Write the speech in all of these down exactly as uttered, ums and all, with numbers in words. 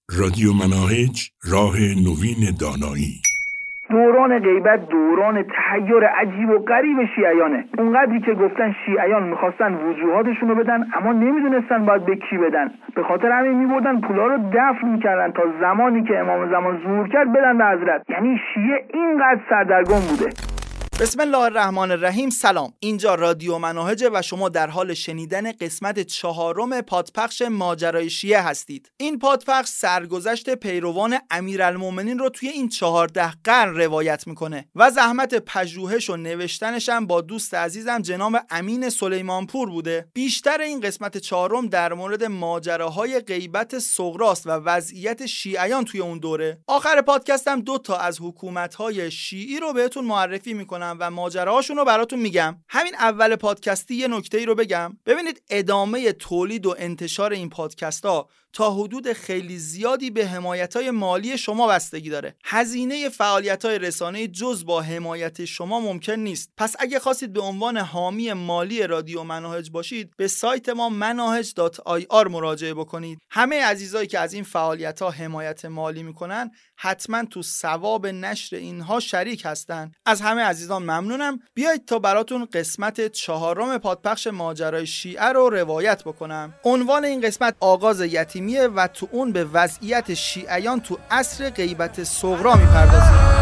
رادیو مناهج، راه نوین دانایی. دوران غیبت دوران تحیر عجیب و غریب شیعیانه. اونقدری که گفتن شیعیان میخواستن وجوهاتشون رو بدن اما نمیدونستن باید به کی بدن، به خاطر همین میبردن پولا رو دفن میکردن تا زمانی که امام زمان ظهور کرد بدن به حضرت. یعنی شیعه اینقدر سردرگم بوده. بسم الله الرحمن الرحیم. سلام، اینجا رادیو مناهج و شما در حال شنیدن قسمت چهارم پادپخش ماجرای شیعه هستید. این پادپخش سرگذشت پیروان امیرالمومنین رو توی این چهارده قرن روایت میکنه و زحمت پژوهش و نوشتنش هم با دوست عزیزم جناب امین سلیمانپور بوده. بیشتر این قسمت چهارم در مورد ماجراهای غیبت صغراست و وضعیت شیعیان توی اون دوره. آخر پادکستم دو تا از حکومت‌های شیعی رو بهتون معرفی میکنم و ماجراهاشون رو براتون میگم. همین اول پادکستی یه نکته‌ای رو بگم. ببینید، ادامه تولید و انتشار این پادکست‌ها تا حدود خیلی زیادی به حمایت‌های مالی شما بستگی داره. هزینه فعالیت‌های رسانه‌ای جز با حمایت شما ممکن نیست. پس اگه خواستید به عنوان حامی مالی رادیو مناهج باشید، به سایت ما مناهج دات آی آر مراجعه بکنید. همه عزیزایی که از این فعالیت‌ها حمایت مالی میکنن حتما تو ثواب نشر اینها شریک هستن. از همه عزیزان ممنونم. بیایید تا براتون قسمت چهارم پادپخش ماجرای شیعه رو روایت بکنم. عنوان این قسمت آغاز یتیمیه و تو اون به وضعیت شیعیان تو عصر غیبت صغرا میپردازیم.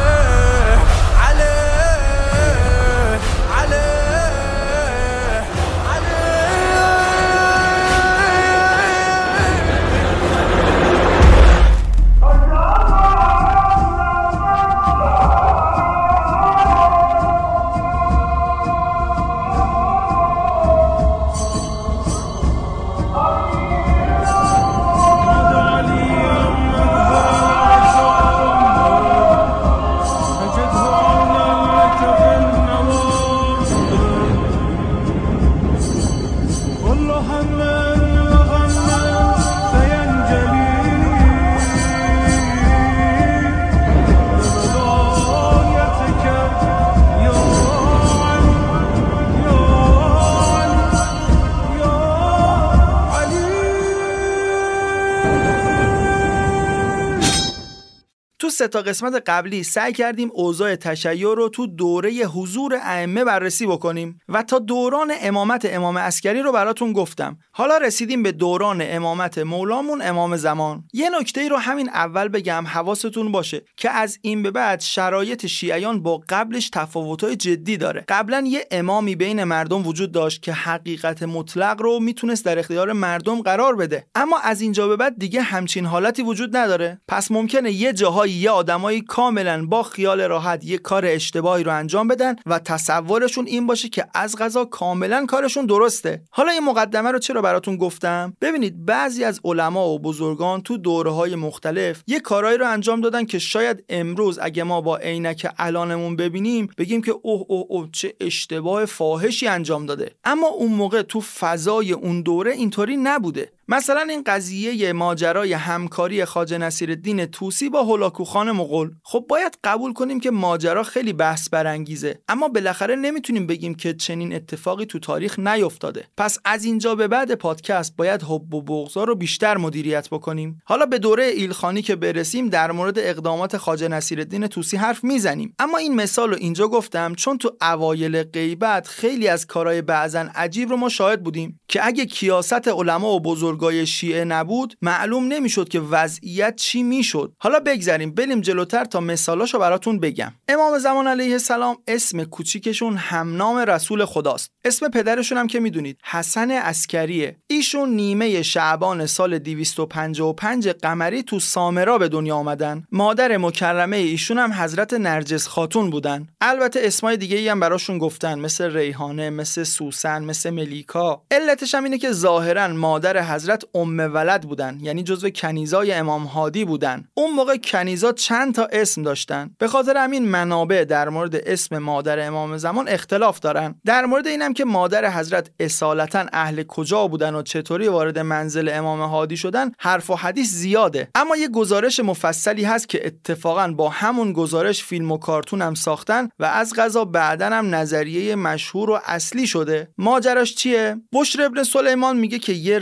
سه تا قسمت قبلی سعی کردیم اوضاع تشیع رو تو دوره حضور ائمه بررسی بکنیم و تا دوران امامت امام عسکری رو براتون گفتم. حالا رسیدیم به دوران امامت مولامون امام زمان. یه نکته رو همین اول بگم حواستون باشه که از این به بعد شرایط شیعیان با قبلش تفاوت‌های جدی داره. قبلا یه امامی بین مردم وجود داشت که حقیقت مطلق رو میتونست در اختیار مردم قرار بده، اما از اینجا به بعد دیگه همچین حالتی وجود نداره. پس ممکنه یه جاهایی یه آدمایی کاملا با خیال راحت یه کار اشتباهی رو انجام بدن و تصورشون این باشه که از قضا کاملا کارشون درسته. حالا این مقدمه رو چرا براتون گفتم؟ ببینید، بعضی از علما و بزرگان تو دوره‌های مختلف یه کارایی رو انجام دادن که شاید امروز اگه ما با عینک الانمون ببینیم بگیم که اوه اوه اوه چه اشتباه فاحشی انجام داده، اما اون موقع تو فضای اون دوره اینطوری نبوده. مثلا این قضیه ماجرای همکاری خواجه نصیرالدین طوسی با هولاکو خان مغول، خب باید قبول کنیم که ماجرا خیلی بحث برانگیزه، اما بالاخره نمیتونیم بگیم که چنین اتفاقی تو تاریخ نیفتاده. پس از اینجا به بعد پادکست باید حب و بغضا رو بیشتر مدیریت بکنیم. حالا به دوره ایلخانی که برسیم در مورد اقدامات خواجه نصیرالدین طوسی حرف میزنیم، اما این مثال رو اینجا گفتم چون تو اوایل غیبت خیلی از کارهای بعضن عجیب رو ما شاهد بودیم که اگه کیاست علما و بزرگای شیعه نبود معلوم نمیشد که وضعیت چی میشد. حالا بگذاریم بریم جلوتر تا مثالاشو براتون بگم. امام زمان علیه السلام اسم کوچیکشون همنام رسول خداست. اسم پدرشون هم که میدونید حسن عسکریه. ایشون نیمه شعبان سال دویست و پنجاه و پنج قمری تو سامرا به دنیا آمدن. مادر مکرمه ایشون هم حضرت نرجس خاتون بودن. البته اسمای دیگه ای هم براشون گفتن، مثل ریحانه، مثل سوسن، مثل ملیکا. علتش هم اینه که ظاهرا مادر حضرت ام ولد بودن، یعنی جزو کنیزای امام هادی بودن. اون موقع کنیزا چند تا اسم داشتن، به خاطر همین منابع در مورد اسم مادر امام زمان اختلاف دارن. در مورد اینم که مادر حضرت اصالتا اهل کجا بودن و چطوری وارد منزل امام هادی شدن حرف و حدیث زیاده، اما یه گزارش مفصلی هست که اتفاقا با همون گزارش فیلم و کارتون هم ساختن و از قضا بعدن هم نظریه مشهور و اصلی شده. ماجراش چیه؟ بشر ابن سلیمان میگه که یه روزی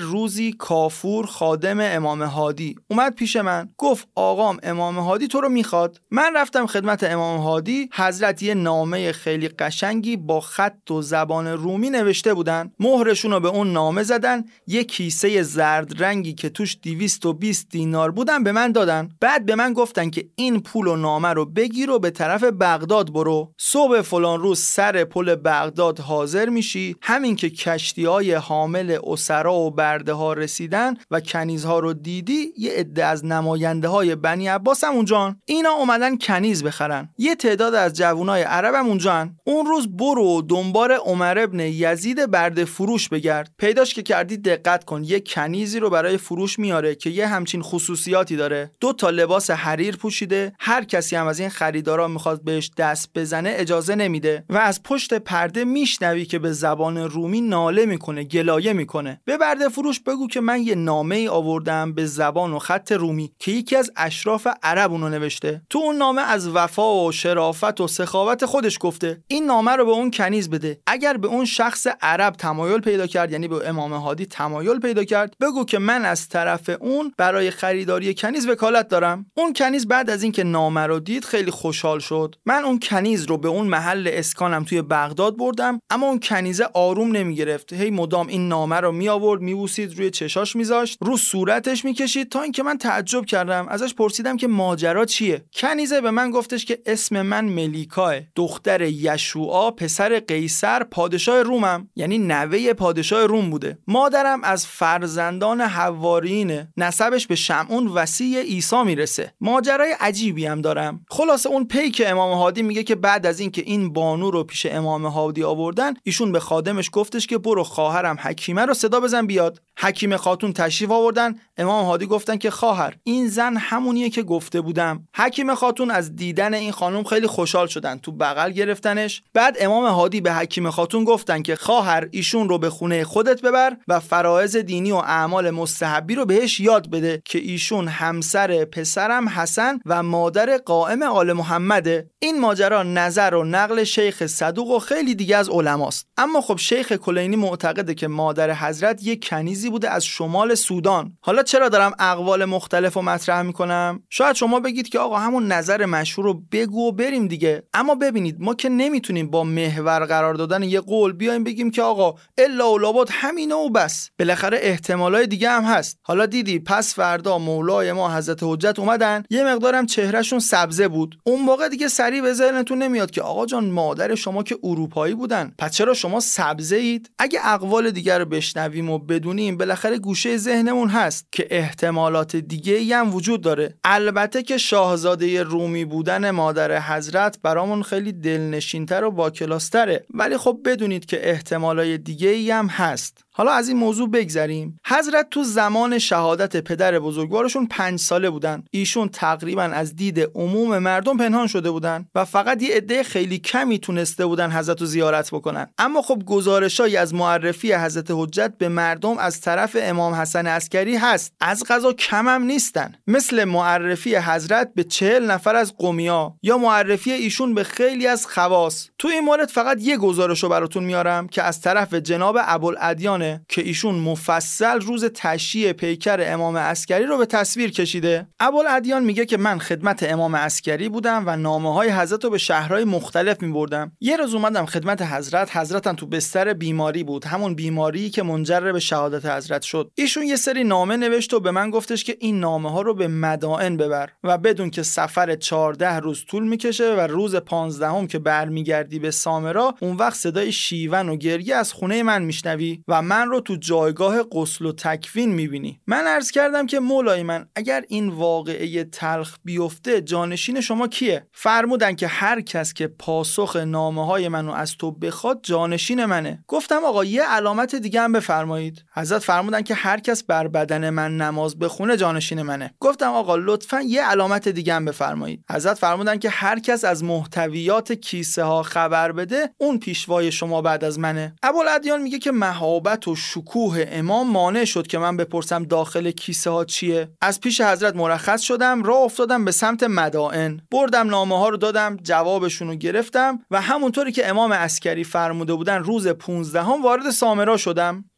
علی کافور خادم امام هادی اومد پیش من، گفت آقام امام هادی تو رو میخواد. من رفتم خدمت امام هادی. حضرت یه نامه خیلی قشنگی با خط و زبان رومی نوشته بودن، مهرشون رو به اون نامه زدن، یه کیسه زرد رنگی که توش دویست و بیست دینار بودن به من دادن. بعد به من گفتن که این پول و نامه رو بگیر و به طرف بغداد برو، صبح فلان روز سر پل بغداد حاضر میشی، همین که کشتی‌های حامل اسرا و برده ها رسیدن و کنیزها رو دیدی، یه عده از نماینده های بنی عباس هم اونجان، اینا اومدن کنیز بخرن، یه تعداد از جوانای عرب هم اونجان. اون روز برو دنبال عمر ابن یزید برده فروش بگرد، پیداش که کردی دقت کن، یه کنیزی رو برای فروش میاره که یه همچین خصوصیاتی داره، دو تا لباس حریر پوشیده، هر کسی هم از این خریدارا میخواد بهش دست بزنه اجازه نمیده و از پشت پرده میشنوی که به زبان رومی ناله میکنه، گلایه میکنه. به برده فروش بگو که من یه نامه ای آوردم به زبان و خط رومی که یکی از اشراف عرب اونو نوشته، تو اون نامه از وفا و شرافت و سخاوت خودش گفته، این نامه رو به اون کنیز بده. اگر به اون شخص عرب تمایل پیدا کرد، یعنی به امام هادی تمایل پیدا کرد، بگو که من از طرف اون برای خریداری کنیز وکالت دارم. اون کنیز بعد از اینکه نامه رو دید خیلی خوشحال شد. من اون کنیز رو به اون محل اسکانم توی بغداد بردم، اما اون کنیزه آروم نمیگرفت، هی مدام این نامه رو می آورد میبوسید، روی چشاش میذاشت، رو صورتش میکشید، تا اینکه من تعجب کردم. ازش پرسیدم که ماجرا چیه؟ کنیزه به من گفتش که اسم من ملیکاه، دختر یشوعا پسر قیصر پادشاه رومم، یعنی نوه پادشاه روم بوده. مادرم از فرزندان حوارینه، نسبش به شمعون وصی عیسی میرسه. ماجرای عجیبی هم دارم. خلاصه اون پیک امام هادی میگه که بعد از اینکه این بانو رو پیش امام هادی آوردن، ایشون به خادمش گفتش که برو خواهرم حکیمه رو صدا بزن بیاد. حکیم خاتون تشریف آوردن. امام هادی گفتن که خواهر، این زن همونیه که گفته بودم. حکیم خاتون از دیدن این خانم خیلی خوشحال شدن، تو بغل گرفتنش. بعد امام هادی به حکیم خاتون گفتن که خواهر، ایشون رو به خونه خودت ببر و فرایض دینی و اعمال مستحبی رو بهش یاد بده که ایشون همسر پسرم حسن و مادر قائم آل محمده. این ماجرا نظر و نقل شیخ صدوق و خیلی دیگه از علماست. اما خب شیخ کلینی معتقده که مادر حضرت یک کنیزی بوده از شمال سودان. حالا چرا دارم اقوال مختلف رو مطرح میکنم؟ شاید شما بگید که آقا همون نظر مشهور رو بگو و بریم دیگه. اما ببینید، ما که نمیتونیم با محور قرار دادن یه قول بیایم بگیم که آقا الا اولابد همینه و بس. بالاخره احتمالای دیگه هم هست. حالا دیدی پس فردا مولای ما حضرت حجت اومدن، یه مقدارم چهرهشون سبزه بود. اون موقع دیگه سریع به ذهنتون نمیاد که آقا جان مادر شما که اروپایی بودن، پس چرا شما سبزه اید؟ اگه اقوال دیگه رو بشنویم و بدونیم، بالاخره گوشه ذهنمون هست که احتمالات دیگه ای هم وجود داره. البته که شاهزاده رومی بودن مادر حضرت برامون خیلی دلنشین‌تر و باکلاس‌تره، ولی خب بدونید که احتمالای دیگه ای هم هست. حالا از این موضوع بگذریم. حضرت تو زمان شهادت پدر بزرگوارشون پنج ساله بودن. ایشون تقریبا از دید عموم مردم پنهان شده بودن و فقط یه عده خیلی کمی تونسته بودن حضرت رو زیارت بکنن. اما خب گزارشایی از معرفی حضرت حجت به مردم از طرف امام حسن عسکری هست، از قضا کم هم نیستن، مثل معرفی حضرت به چهل نفر از قمیا یا معرفی ایشون به خیلی از خواص. تو این مورد فقط یه گزارشو براتون میارم که از طرف جناب ابوالادیان که ایشون مفصل روز تشییع پیکر امام عسکری رو به تصویر کشیده. ابوالادیان میگه که من خدمت امام عسکری بودم و نامه‌های حضرت رو به شهرهای مختلف میبردم. یه روز اومدم خدمت حضرت، حضرتم تو بستر بیماری بود، همون بیماری که منجر به شهادت حضرت شد. ایشون یه سری نامه نوشت و به من گفتش که این نامه‌ها رو به مدائن ببر و بدون که سفر چهارده روز طول میکشه و روز پانزدهم که برمیگردی به سامرا، اون وقت صدای شیون و گریه از خونه من میشنوی و من رو تو جایگاه غسل و تکفین میبینی. من عرض کردم که مولای من، اگر این واقعه تلخ بیفته جانشین شما کیه؟ فرمودن که هر کس که پاسخ نامه‌های منو از تو بخواد جانشین منه. گفتم آقا یه علامت دیگه هم بفرمایید. حضرت فرمودن که هر کس بر بدن من نماز بخونه جانشین منه. گفتم آقا لطفاً یه علامت دیگه هم بفرمایید. حضرت فرمودن که هر کس از محتویات کیسه ها خبر بده، اون پیشوای شما بعد از منه. ابوالادیان میگه که مهابت و شکوه امام مانع شد که من بپرسم داخل کیسه ها چیه. از پیش حضرت مرخص شدم، راه افتادم به سمت مدائن. بردم نامه ها رو دادم، جوابشون رو گرفتم و همونطوری که امام عسکری فرموده بودن روز پانزدهم وارد سامرا شدم.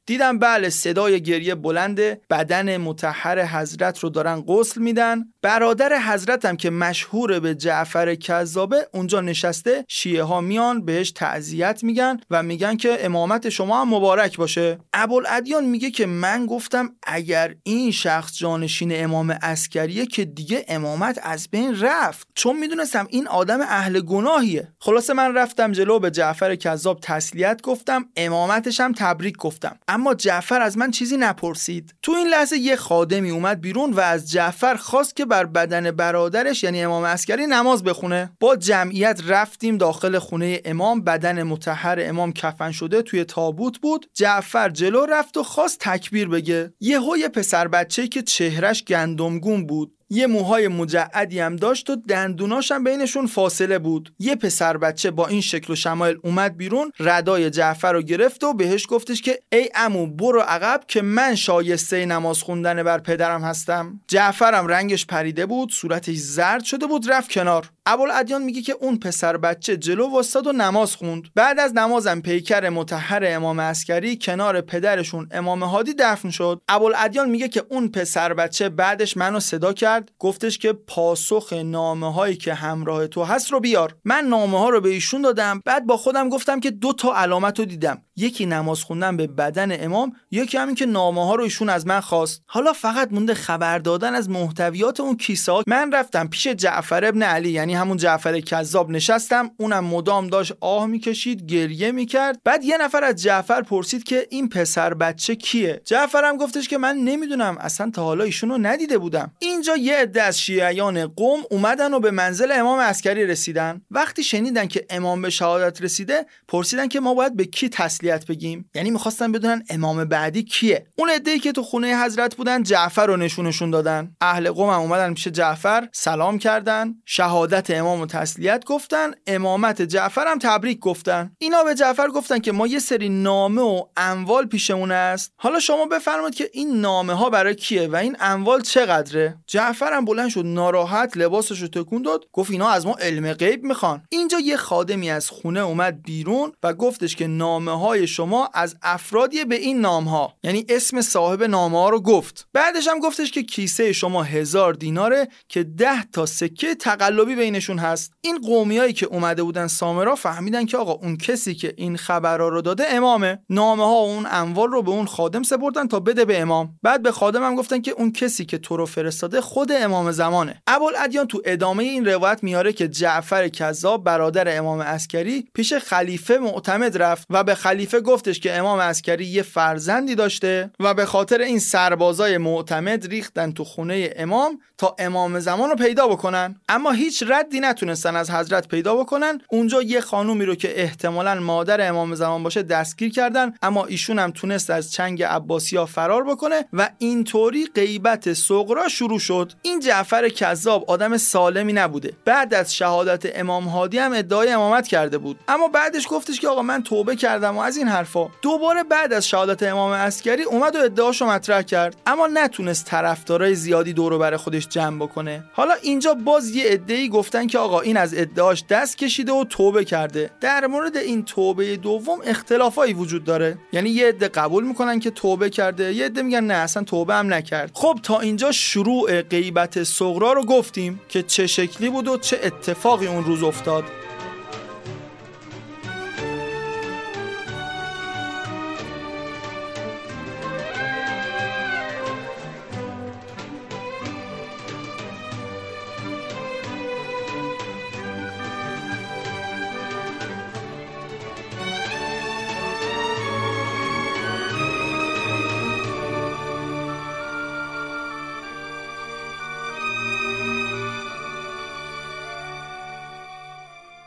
دیدم بله صدای گریه بلنده، بدن مطهر حضرت رو دارن غسل میدن. برادر حضرتم که مشهور به جعفر کذابه اونجا نشسته، شیعه ها میان بهش تعزیت میگن و میگن که امامت شما هم مبارک باشه. ابوالادیان میگه که من گفتم اگر این شخص جانشین امام عسکریه که دیگه امامت از بین رفت، چون میدونستم این آدم اهل گناهیه. خلاصه من رفتم جلو، به جعفر کذاب تسلیت گفتم، امامتش هم تبریک گفتم، اما جعفر از من چیزی نپرسید. تو این لحظه یه خادمی اومد بیرون و از جعفر خواست که بر بدن برادرش یعنی امام عسکری نماز بخونه. با جمعیت رفتیم داخل خونه امام. بدن مطهر امام کفن شده توی تابوت بود. جعفر جلو رفت و خواست تکبیر بگه. یهو یه پسر بچه‌ای که چهرش گندمگون بود، یه موهای مجعدی هم داشت و دندوناش هم بینشون فاصله بود. یه پسر بچه با این شکل و شمایل اومد بیرون، ردای جعفر رو گرفت و بهش گفتش که ای عمو برو عقب که من شایسته نماز خوندن بر پدرم هستم. جعفرم رنگش پریده بود، صورتش زرد شده بود، رفت کنار. ابوالادیان میگه که اون پسر بچه جلو واسطاد و نماز خوند. بعد از نمازم پیکر مطهر امام عسکری کنار پدرشون امام هادی دفن شد. ابوالادیان میگه که اون پسر بچه بعدش منو صدا کرد، گفتش که پاسخ نامه هایی که همراه تو هست رو بیار. من نامه ها رو به ایشون دادم. بعد با خودم گفتم که دو تا علامت رو دیدم، یکی نماز خوندن به بدن امام، یکی همین که نامه ها رو ایشون از من خواست. حالا فقط مونده خبر دادن از محتویات اون کیسه ها. من رفتم پیش جعفر ابن علی یعنی همون جعفر کذاب نشستم. اونم مدام داشت آه میکشید، گریه میکرد. بعد یه نفر از جعفر پرسید که این پسر بچه کیه؟ جعفرم گفتش که من نمیدونم، اصلا تا حالا ایشون رو ندیده بودم. اینجا یه عده از شیعیان قم اومدن و به منزل امام عسکری رسیدن. وقتی شنیدن که امام به شهادت رسیده، پرسیدن که ما باید به کی تسلیت بگیم، یعنی میخواستن بدونن امام بعدی کیه. اون عده‌ای که تو خونه حضرت بودن جعفر رو نشونشون دادن. اهل قم هم اومدن پیش جعفر، سلام کردن، شهادت امام و تسلیت گفتن، امامت جعفر هم تبریک گفتن. اینا به جعفر گفتن که ما یه سری نامه و اموال پیشمون است، حالا شما بفرمایید که این نامه ها برای کیه و این اموال چقدره. جعفر هم بلند شد ناراحت، لباسش رو تکون داد، گفت اینا از ما علم غیب میخوان. اینجا یه خادمی از خونه اومد بیرون و گفتش که نامه های شما از افرادی به این نام ها، یعنی اسم صاحب نامه ها رو گفت. بعدش هم گفتش که کیسه شما هزار دیناره که ده تا سکه تقلبی بینشون هست. این قومیایی که اومده بودن سامرا فهمیدن که آقا اون کسی که این خبرها رو داده امامه. نامه ها و اون اموال رو به اون خادم سپردن تا بده به امام. بعد به خادم هم گفتن که اون کسی که تو رو فرستاده خود امام زمانه. ابوالادیان تو ادامه این روایت میاره که جعفر کذاب برادر امام عسکری پیش خلیفه معتمد رفت و به خلیفه گفتش که امام عسکری یه فرزندی داشته و به خاطر این سربازای معتمد ریختن تو خونه امام تا امام زمان رو پیدا بکنن، اما هیچ ردی نتونستن از حضرت پیدا بکنن. اونجا یه خانومی رو که احتمالاً مادر امام زمان باشه دستگیر کردن، اما ایشون هم تونست از چنگ عباسی‌ها فرار بکنه و اینطوری غیبت صغرا شروع شد. این جعفر کذاب آدم سالمی نبوده. بعد از شهادت امام هادی هم ادعای امامت کرده بود، اما بعدش گفتش که آقا من توبه کردم و از این حرفا. دوباره بعد از شهادت امام عسکری اومد و ادعاشو مطرح کرد، اما نتونست طرفدارای زیادی دور و بر خودش جمع بکنه. حالا اینجا باز یه عده‌ای گفتن که آقا این از ادعاش دست کشیده و توبه کرده. در مورد این توبه دوم اختلافایی وجود داره، یعنی یه عده قبول میکنن که توبه کرده، یه عده میگن نه اصلا توبه هم نکرد. خب تا اینجا شروع غیبت صغرا رو گفتیم که چه شکلی بود و چه اتفاقی اون روز افتاد.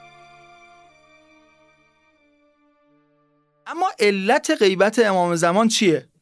اما علت غیبت امام زمان چیه؟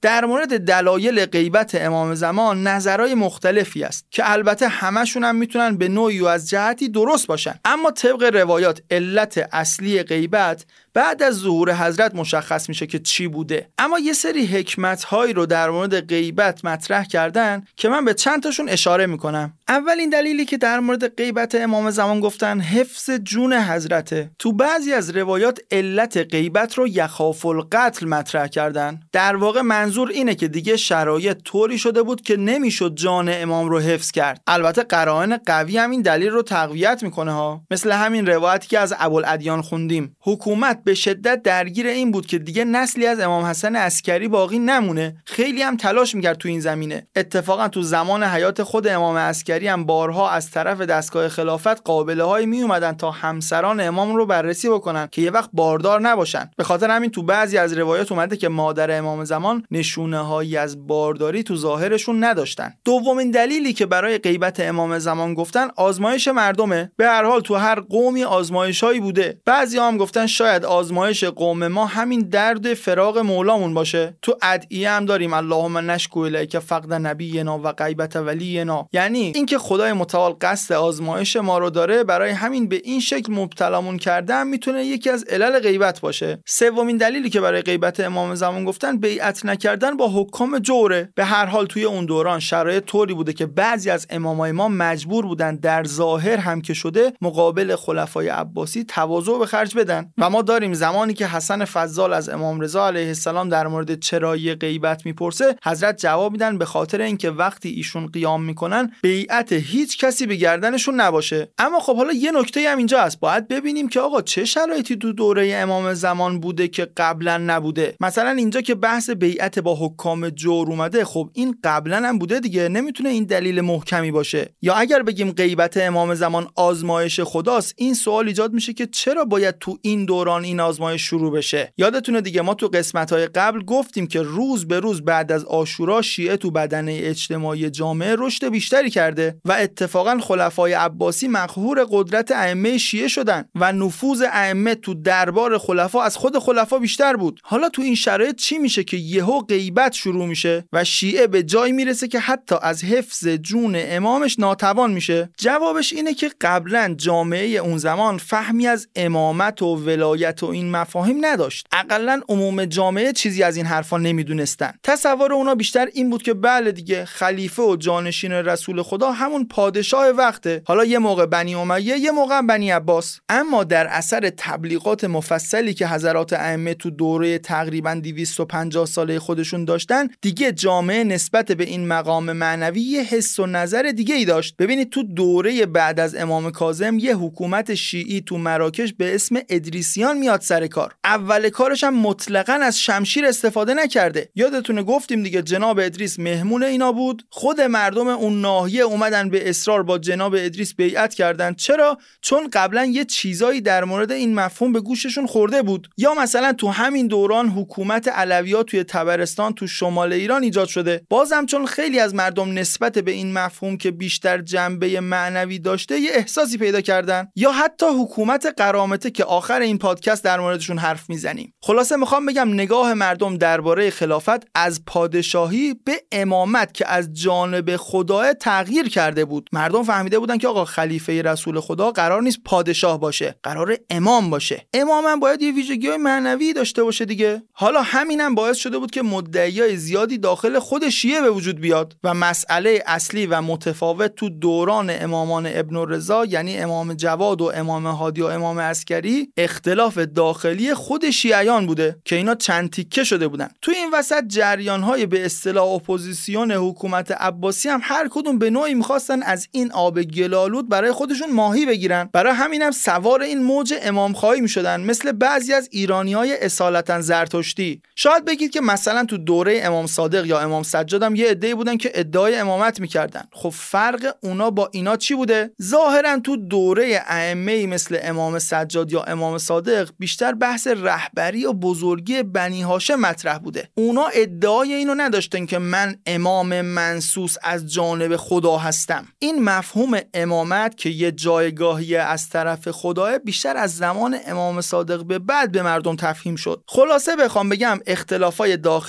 در مورد دلایل غیبت امام زمان نظرهای مختلفی است که البته همشون هم میتونن به نوعی و از جهتی درست باشن، اما طبق روایات علت اصلی غیبت بعد از ظهور حضرت مشخص میشه که چی بوده. اما یه سری حکمت‌هایی رو در مورد غیبت مطرح کردن که من به چند تاشون اشاره میکنم. اولین دلیلی که در مورد غیبت امام زمان گفتن حفظ جون حضرته. تو بعضی از روایات علت غیبت رو یخاف القتل مطرح کردن. در واقع منظور اینه که دیگه شرایط طوری شده بود که نمیشد جان امام رو حفظ کرد. البته قرائن قوی هم این دلیل رو تقویت میکنه ها، مثل همین روایتی که از ابوالادیان خوندیم. حکومت به شدت درگیر این بود که دیگه نسلی از امام حسن عسکری باقی نمونه. خیلی هم تلاش میکرد تو این زمینه. اتفاقا تو زمان حیات خود امام عسکری هم بارها از طرف دستگاه خلافت قابله‌هایی می اومدن تا همسران امام رو بررسی بکنن که یه وقت باردار نباشن. به خاطر همین تو بعضی از روایات اومده که مادر امام زمان نشونه‌هایی از بارداری تو ظاهرشون نداشتن. دومین دلیلی که برای غیبت امام زمان گفتن آزمایش مردمه. به هر حال تو هر قومی آزمایش‌هایی بوده. بعضی‌ها هم گفتن شاید آزمایش قوم ما همین درد فراق مولامون باشه. تو ادعیه هم داریم اللهم نشکو الیک فقد نبینا و غیبت ولینا، یعنی اینکه خدای متعال قصد آزمایش ما رو داره، برای همین به این شکل مبتلامون کردن میتونه یکی از علل غیبت باشه. سومین دلیلی که برای غیبت امام زمان گفتن بیعت نکردن با حکام جوره. به هر حال توی اون دوران شرایط طوری بوده که بعضی از امامای ما مجبور بودن در ظاهر هم که شده مقابل خلفای عباسی تواضع به خرج بدن. و ما داریم زمانی که حسن فضال از امام رضا علیه السلام در مورد چرایی غیبت میپرسه، حضرت جواب میدن به خاطر اینکه وقتی ایشون قیام میکنن بیعت هیچ کسی به گردنشون نباشه. اما خب حالا یه نکته هم اینجا هست، باید ببینیم که آقا چه شرایطی تو دوره امام زمان بوده که قبلا نبوده. مثلا اینجا که بحث بیعت با حکام جور اومده، خب این قبلا هم بوده دیگه، نمیتونه این دلیل محکمی باشه. یا اگر بگیم غیبت امام زمان آزمایش خداست، این سوال ایجاد میشه که چرا باید تو این دوران این آزمایش شروع بشه؟ یادتونه دیگه ما تو قسمت‌های قبل گفتیم که روز به روز بعد از عاشورا شیعه تو بدنه اجتماعی جامعه رشد بیشتری کرده و اتفاقا خلفای عباسی مقهور قدرت ائمه شیعه شدن و نفوذ ائمه تو دربار خلفا از خود خلفا بیشتر بود. حالا تو این شرایط چی میشه که یهو غیبت شروع میشه و شیعه به جای میرسه که حتی از حفظ جون امامش ناتوان میشه؟ جوابش اینه که قبلا جامعه اون زمان فهمی از امامت و ولایت و این مفاهیم نداشت. اقلا عموم جامعه چیزی از این حرفا نمیدونستن. تصور اونا بیشتر این بود که بله دیگه خلیفه و جانشین رسول خدا همون پادشاه وقته، حالا یه موقع بنی امیه یه موقع بنی عباس. اما در اثر تبلیغات مفصلی که حضرات ائمه تو دوره تقریبا دویست و پنجاه ساله خودشون داشتن، دیگه جامعه نسبت به این مقام معنوی یه حس و نظر دیگه ای داشت. ببینید تو دوره بعد از امام کاظم یه حکومت شیعی تو مراکش به اسم ادریسیان میاد سر کار. اول کارش هم مطلقاً از شمشیر استفاده نکرده. یادتونه گفتیم دیگه جناب ادریس مهمون اینا بود. خود مردم اون ناحیه اومدن به اصرار با جناب ادریس بیعت کردن. چرا؟ چون قبلا یه چیزایی در مورد این مفهوم به گوششون خورده بود. یا مثلا تو همین دوران حکومت علویات توی طبرستان تو شمال ایران ایجاد شده. بازم چون خیلی از مردم نسبت به این مفهوم که بیشتر جنبه معنوی داشته یه احساسی پیدا کردن. یا حتی حکومت قرامته که آخر این پادکست در موردشون حرف میزنیم. خلاصه میخوام بگم نگاه مردم درباره خلافت از پادشاهی به امامت که از جانب خدا تغییر کرده بود. مردم فهمیده بودن که آقا خلیفه رسول خدا قرار نیست پادشاه باشه، قرار امام باشه. امام هم باید یه ویژگی‌های معنوی داشته باشه دیگه. حالا همینم باعث شده بود که مدعیای زیادی داخل خود شیعه به وجود بیاد و مسئله اصلی و متفاوت تو دوران امامان ابن رضا، یعنی امام جواد و امام هادی و امام عسکری، اختلاف داخلی خود شیعیان بوده که اینا چند تیکه شده بودن. تو این وسط جریان‌های به اصطلاح اپوزیسیون حکومت عباسی هم هر کدوم به نوعی می‌خواستن از این آب گلالود برای خودشون ماهی بگیرن. برای همینم سوار این موج امامخواهی می‌شدن، مثل بعضی از ایرانی‌های اصالتاً زرتشتی. شاید بگید که مثلا تو دوره امام صادق یا امام سجاد هم یه عده‌ای بودن که ادعای امامت می‌کردن. خب فرق اونا با اینا چی بوده؟ ظاهراً تو دوره ائمه‌ای مثل امام سجاد یا امام صادق بیشتر بحث رهبری و بزرگی بنی هاشم مطرح بوده. اونا ادعای اینو نداشتن که من امام منصوص از جانب خدا هستم. این مفهوم امامت که یه جایگاهی از طرف خداه بیشتر از زمان امام صادق به بعد به مردم تفهیم شد. خلاصه بخوام بگم اختلافای داخلی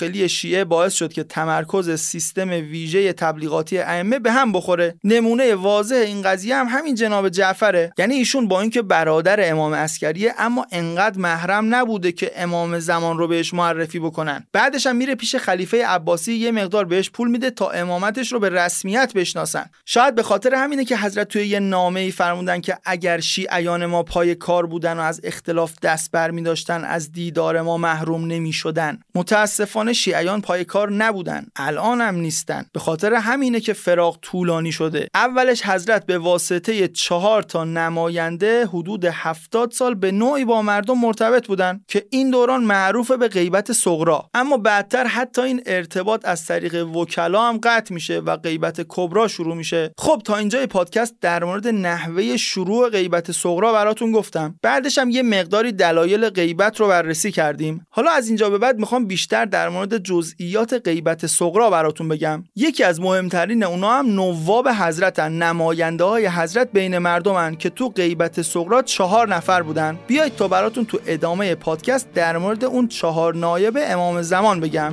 داخلی شیعه باعث شد که تمرکز سیستم ویژه تبلیغاتی ائمه به هم بخوره. نمونه واضح این قضیه هم همین جناب جعفره. یعنی ایشون با اینکه برادر امام عسکریه اما انقدر محرم نبوده که امام زمان رو بهش معرفی بکنن. بعدش هم میره پیش خلیفه عباسی، یه مقدار بهش پول میده تا امامتش رو به رسمیت بشناسن. شاید به خاطر همینه که حضرت توی یه نامه‌ای فرمودن که اگر شیعیان ما پای کار بودن و از اختلاف دست برمی داشتن از دیدار ما محروم نمی شدن. متاسفانه شیعیان پای کار نبودن، الان هم نیستن. به خاطر همینه که فراق طولانی شده. اولش حضرت به واسطه چهار تا نماینده حدود هفتاد سال به نوعی با مردم مرتبط بودن که این دوران معروف به غیبت صغرا، اما بعدتر حتی این ارتباط از طریق وکلا هم قطع میشه و غیبت کبرا شروع میشه. خب تا اینجای پادکست در مورد نحوه شروع غیبت صغرا براتون گفتم. بعدش هم یه مقداری دلایل غیبت رو بررسی کردیم. حالا از اینجا به بعد میخوام بیشتر در مورد جزئیات غیبت صغرا براتون بگم. یکی از مهمترین اونا هم نواب حضرتن، نماینده های حضرت بین مردمن که تو غیبت صغرا چهار نفر بودن. بیایید تا براتون تو ادامه پادکست در مورد اون چهار نایب امام زمان بگم.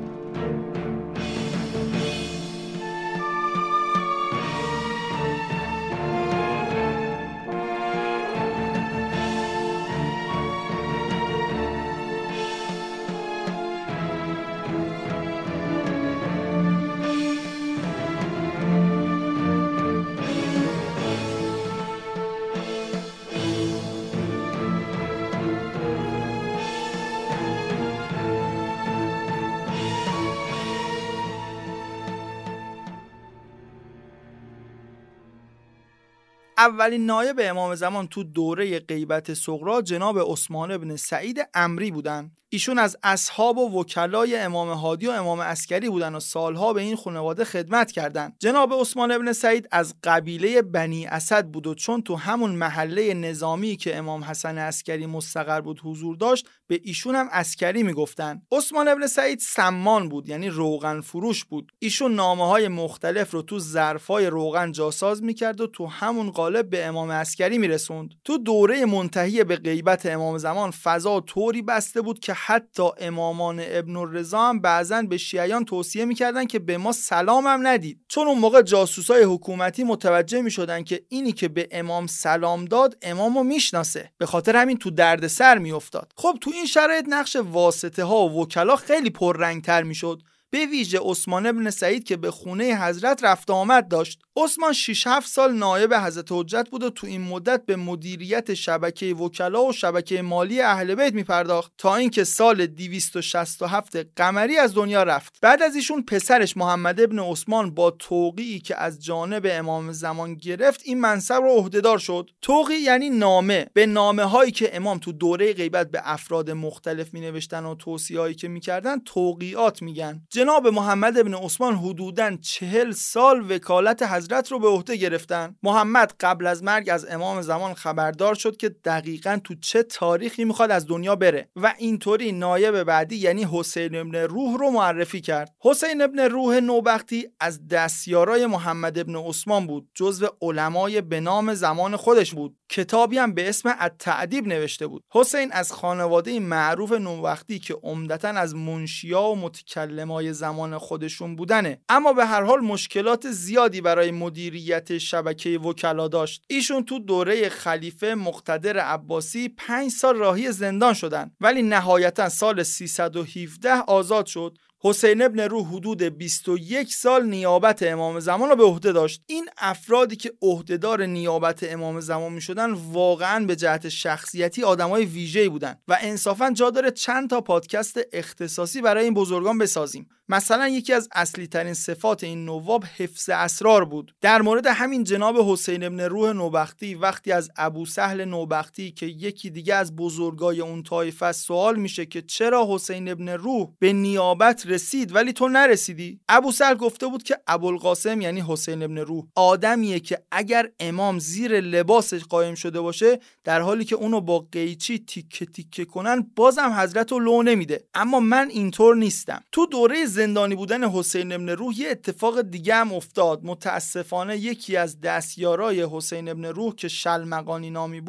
اولین نایب امام زمان تو دوره غیبت صغرا جناب عثمان بن سعید عمری بودن. ایشون از اصحاب و وکلای امام هادی و امام عسکری بودن و سالها به این خانواده خدمت کردند. جناب عثمان بن سعید از قبیله بنی اسد بود و چون تو همون محله نظامی که امام حسن عسکری مستقر بود حضور داشت، به ایشون هم عسکری میگفتن. عثمان بن سعید سمان بود، یعنی روغن فروش بود. ایشون نامه‌های مختلف رو تو ظرفای روغن جاساز میکرد و تو همون قالب به امام عسکری میرسوند. تو دوره منتهی به غیبت امام زمان فضا طوری بسته بود که حتی امامان ابن الرضا هم بعضن به شیعیان توصیه میکردن که به ما سلام هم ندید، چون اون موقع جاسوسای حکومتی متوجه میشدن که اینی که به امام سلام داد امامو میشناسه، به خاطر همین تو دردسر میافتاد. خب تو این شرایط نقش واسطه ها و وکلا خیلی پررنگتر میشد، به ویژه عثمان بن سعید که به خونه حضرت رفت آمد داشت. عثمان شش هفت سال نایب حضرت حجت بود و تو این مدت به مدیریت شبکه وکلا و شبکه مالی اهل بیت می پرداخت تا اینکه سال دویست و شصت و هفت قمری از دنیا رفت. بعد از ایشون پسرش محمد ابن عثمان با توقیعی که از جانب امام زمان گرفت این منصب رو عهدهدار شد. توقیع یعنی نامه. به نامه هایی که امام تو دوره غیبت به افراد مختلف می نوشتن و توصیه هایی که می کردن توقیعات میگن. جناب محمد ابن عثمان حدوداً چهل سال وکالت حضرت رو به عهده گرفتن. محمد قبل از مرگ از امام زمان خبردار شد که دقیقاً تو چه تاریخی میخواد از دنیا بره و اینطوری نایب بعدی یعنی حسین ابن روح رو معرفی کرد. حسین ابن روح نوبختی از دستیارای محمد ابن عثمان بود، جزو علمای به نام زمان خودش بود. کتابی هم به اسم التأدیب نوشته بود. حسین از خانواده معروف نوبختی که عمدتاً از منشیا و متکلمای زمان خودشون بودنه، اما به هر حال مشکلات زیادی برای مدیریت شبکه وکلا داشت. ایشون تو دوره خلیفه مقتدر عباسی پنج سال راهی زندان شدن، ولی نهایتا سال سیصد و هفده آزاد شد. حسین ابن روح حدود بیست و یک سال نیابت امام زمان رو به عهده داشت. این افرادی که عهدهدار نیابت امام زمان می شدن واقعا به جهت شخصیتی آدمای ویژه‌ای بودن و انصافا جا داره چند تا پادکست اختصاصی برای این بزرگان بسازیم. مثلا یکی از اصلی ترین صفات این نواب حفظ اسرار بود. در مورد همین جناب حسین ابن روح نوبختی وقتی از ابو سهل نوبختی که یکی دیگه از بزرگای اون طایفه است سوال میشه که چرا حسین ابن روح به نیابت رسید ولی تو نرسیدی، ابو سهل گفته بود که ابوالقاسم یعنی حسین ابن روح آدمیه که اگر امام زیر لباسش قایم شده باشه در حالی که اونو با قیچی تیکه تیکه کنن بازم حضرت رو لو نمیده، اما من اینطور نیستم. تو دوره زندانی بودن حسین ابن روح یه اتفاق دیگه هم افتاد. متاسفانه یکی از دستیارای حسین ابن روح که شلمقانی نامی بود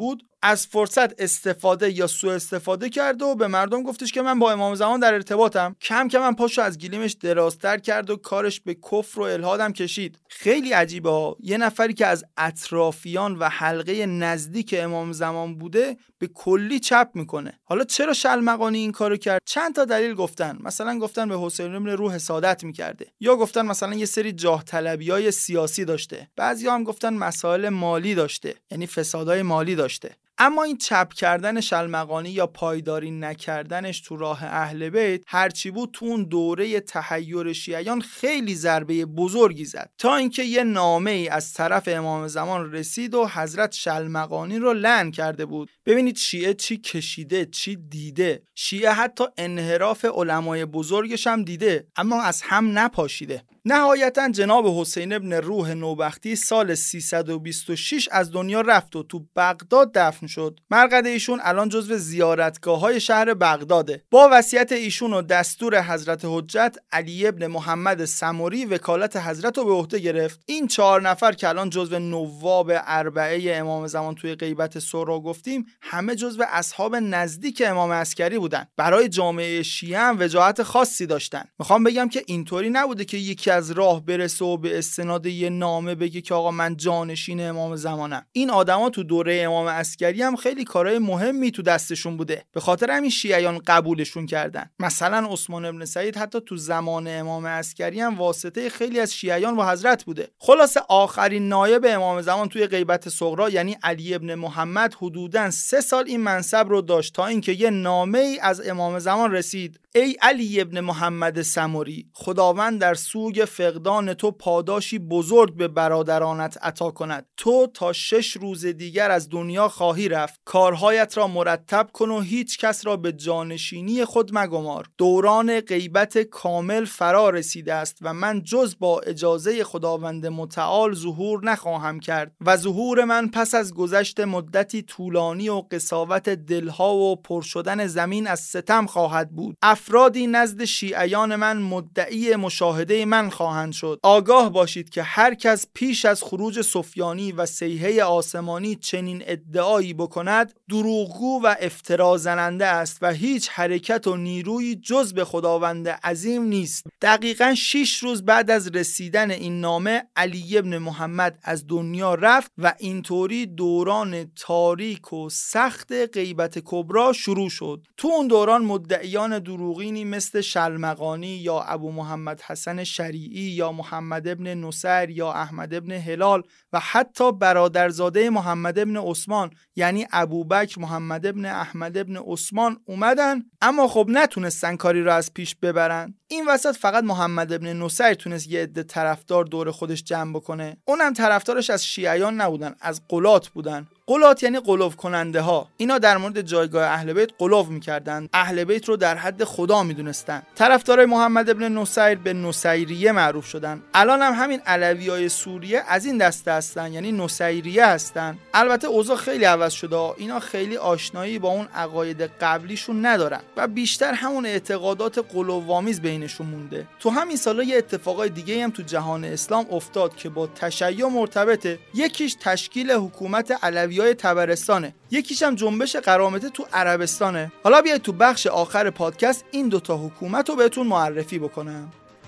از فرصت استفاده یا سوء استفاده کرده و به مردم گفتش که من با امام زمان در ارتباطم. کم کم من پاشو از گلیمش درازتر کرد و کارش به کفر و الحادم کشید. خیلی عجیبه ها، یه نفری که از اطرافیان و حلقه نزدیک امام زمان بوده به کلی چپ میکنه. حالا چرا شلمغانی این کارو کرد؟ چند تا دلیل گفتن. مثلا گفتن به حسین ابن روح حسادت میکرده، یا گفتن مثلا یه سری جاه طلبیای سیاسی داشته، بعضیا هم گفتن مسائل مالی داشته، یعنی فسادهای مالی داشته. اما این چپ کردن شلمغانی یا پایداری نکردنش تو راه اهل بیت هرچی بود تو اون دوره تحیر شیعیان خیلی ضربه بزرگی زد، تا اینکه یه نامه ای از طرف امام زمان رسید و حضرت شلمغانی رو لعن کرده بود. ببینید شیعه چی کشیده، چی دیده. شیعه حتی انحراف علمای بزرگش هم دیده، اما از هم نپاشیده. نهایتا جناب حسین ابن روح نوبختی سال سیصد و بیست و شش از دنیا رفت و تو بغداد دفن شد. مرقد ایشون الان جزو زیارتگاه‌های شهر بغداده. با وصیت ایشون و دستور حضرت حجت، علی ابن محمد سمری وکالت حضرت رو به عهده گرفت. این چهار نفر که الان جزو نواب اربعه امام زمان توی غیبت صغرا گفتیم، همه جزو اصحاب نزدیک امام عسکری بودن. برای جامعه شیعه هم وجاهت خاصی داشتن. میخوام بگم که اینطوری نبوده که یکی از راه برسه و به استناد یه نامه بگه که آقا من جانشین امام زمانم. این آدما تو دوره امام عسکری هم خیلی کارهای مهمی تو دستشون بوده، به خاطر همین شیعیان قبولشون کردن. مثلا عثمان ابن سعید حتی تو زمان امام عسکری هم واسطه خیلی از شیعیان با حضرت بوده. خلاصه آخرین نایب امام زمان توی غیبت صغرا یعنی علی ابن محمد حدوداً سه سال این منصب رو داشت، تا اینکه یه نامه ای از امام زمان رسید: ای علی ابن محمد سمری، خداوند در سوگ فقدان تو پاداشی بزرگ به برادرانت عطا کند. تو تا شش روز دیگر از دنیا خواهی رفت. کارهایت را مرتب کن و هیچ کس را به جانشینی خود مگمار. دوران غیبت کامل فرا رسیده است و من جز با اجازه خداوند متعال ظهور نخواهم کرد و ظهور من پس از گذشت مدتی طولانی و قساوت دلها و پر شدن زمین از ستم خواهد بود. افرادی نزد شیعیان من مدعی مشاهده من خواهند شد. آگاه باشید که هر کس پیش از خروج سفیانی و صیحه آسمانی چنین ادعایی بکند دروغگو و افترا زننده است و هیچ حرکت و نیروی جز به خداوند عظیم نیست. دقیقاً شش روز بعد از رسیدن این نامه علی ابن محمد از دنیا رفت و اینطوری دوران تاریک و سخت غیبت کبرا شروع شد. تو اون دوران مدعیان دروغینی مثل شلمغانی یا ابو محمد حسن شریعی یا محمد ابن نصیر یا احمد ابن هلال و حتی برادرزاده محمد ابن عثمان یعنی ابوبکر محمد ابن احمد ابن عثمان اومدن، اما خب نتونستن کاری رو از پیش ببرن. این وسط فقط محمد ابن نصیر تونست یه عده طرفدار دور خودش جمع بکنه. اونم طرفدارش از شیعیان نبودن، از غلات بودن. غلات یعنی غلو کننده ها. اینا در مورد جایگاه اهل بیت غلو میکردن، اهل بیت رو در حد خدا میدونستن. طرفدارای محمد ابن نصیر به نصیریه معروف شدن. الان هم همین علویای سوریه از این دسته هستن، یعنی نصیریه هستن. البته اوضاع خیلی عوض شده، اینا خیلی آشنایی با اون عقاید قبلیشون ندارن و بیشتر همون اعتقادات غلوآمیز بینشون مونده. تو همین سالا یه اتفاقای دیگه هم تو جهان اسلام افتاد که با تشیع مرتبطه. یکیش تشکیل حکومت علوی های تبرستانه، یکیش هم جنبش قرامطه تو عربستانه. حالا بیاید تو بخش آخر پادکست این دوتا حکومت رو بهتون معرفی بکنم.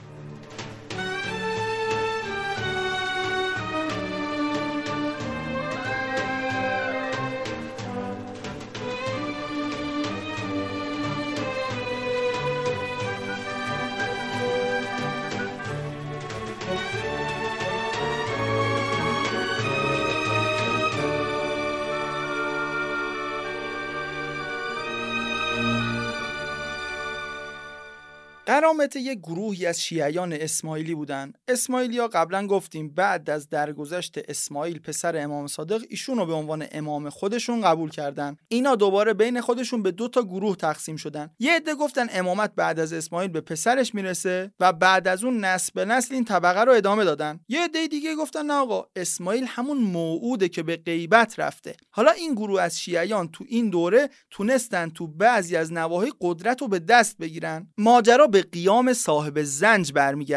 قرامطه یک گروهی از شیعیان اسماعیلی بودن. اسماعیلیا قبلا گفتیم بعد از درگذشت اسماعیل پسر امام صادق ایشون رو به عنوان امام خودشون قبول کردن. اینا دوباره بین خودشون به دو تا گروه تقسیم شدن. یه عده گفتن امامت بعد از اسماعیل به پسرش میرسه و بعد از اون نسل به نسل این طبقه رو ادامه دادن. یه عده دیگه گفتن نه آقا، اسماعیل همون موعوده که به غیبت رفته. حالا این گروه از شیعیان تو این دوره تونستن تو بعضی از نواحی قدرت رو به دست بگیرن. ماجرا به قیام صاحب زنج برمیگرده.